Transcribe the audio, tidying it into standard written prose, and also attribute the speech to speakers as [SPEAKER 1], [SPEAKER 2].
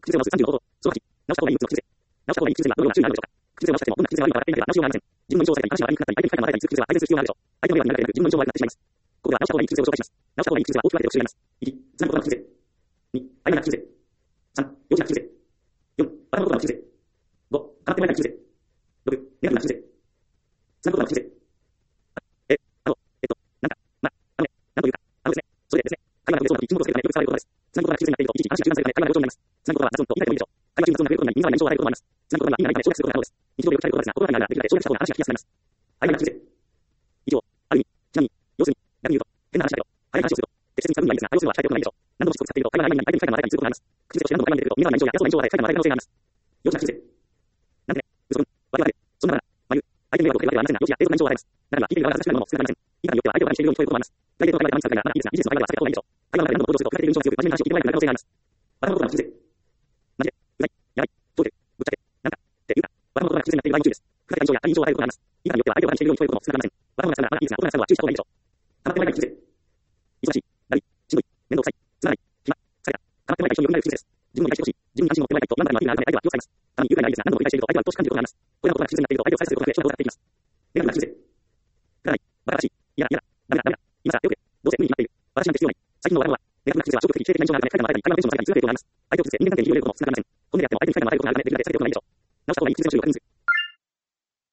[SPEAKER 1] 癖を直す35度。その8。直した方がいい6つの癖。直した方がいい癖にはどのような注意があるでしょうか。癖を直してもどんな癖が悪いのか分かっていないから直しようがありません。自分の意思をされたり、話が悪いくなったり、相手に不快なままでいつ癖は改善する必要があるでしょう。相手の迷惑になるだけで自分の意思も悪くなってしまいます。ここでは直した方がいい癖を紹介します。直した方がいい癖は大きく分けて6種類あります。1、つなぐことの癖。2、曖昧な癖。3、幼稚な癖。4、バラのことの癖。5、かまってもらえない癖。6、ネガティブな癖。つなぐことの癖。なんというか、ですね。それでですね、会話の上そうなり、順をつけるためよく使われる言葉です。つなぐことが癖になっていると、一時安心中断されるため会話が上手になります。つなぐことは雑音と言い換えてもいいでしょう。会話中に雑音が増えることになり、耳障りな印象を与えることもあります。つなぐことには意味がないため省略することが可能です。日常でよく使われる言葉ですが、言葉がないならできるだけ省略した方が話が聞きやすくなります。曖昧な癖。以上、ある意味、ちなみに、要するに、逆に言うと、変な話だけど、早い話をすると、適切に使うにはいいですが、要するのは伝えておくのがいいでしょう。何度もしつこく使っていると、会話の合間に相手に不快なままでいつることがあります。口癖として何度も会話に出てくると、耳障りな印象や偉そうな印象を与え、不快なままで可能性があります。幼稚な癖。なんてね、嘘くん、わけわけ、そんななら、まゆ、相手に迷惑をかけるわけではありませんが、幼稚や低俗な印象を与えます。ならば、聞いている側が優しくなるのも少なくありません。言い方によっては相手をバカにしているように聞こえることもあります。大抵の会話では毎日使うが、まだいいですが、ビジネスの会話では避けた方がいいでしょう。会話の中で何度も行動すると、振られている印象が強く、真面目な話を聞いてもらえなくなる可能性があります。バカなことの癖。マジで、うざい、やばい、そうで、ぶっちゃけ、なんか、っていうか、バカなことが癖になっている場合に注意です。振られた印象や他人印象を与えることがあります。言い方によっては相手をバカにしているように聞こえることも少なくありません。バカなことがまだいいですが、大人が使うのは注意した方がいいでしょう。かまってもらえない癖。忙しい、だり、しんどい、面倒くさい、つまらない、暇、疲れた。かまってもらえない人によく見られる癖です。自分を理解してほしい。自分に関心を持ってもらいたいと、何度かでもアピールがあるため相手は気を使います。たまに愉快な相手ですが、何度も繰り返していると相手は鬱陶しく感じることがあります。これらのことが癖になっていると、相手を再生することで、人が多くなっていきます。ネガティブな癖。くだらない、バカらしい、嫌だ、ダメだ、今さ、よくて、どうせ無理に決まっている。私なんて必要ない。最近の若者は、ネガティブな癖は消極的、否定的な印象があるため、不快なままで会話のテンションの下げに通過傾向があります。相手を崩して人間関係に広げることも少なくありません。このネガティブな相手に不快なままでいくだけで、それだけでよくないでしょう。直した方がいい癖の種類を確認する。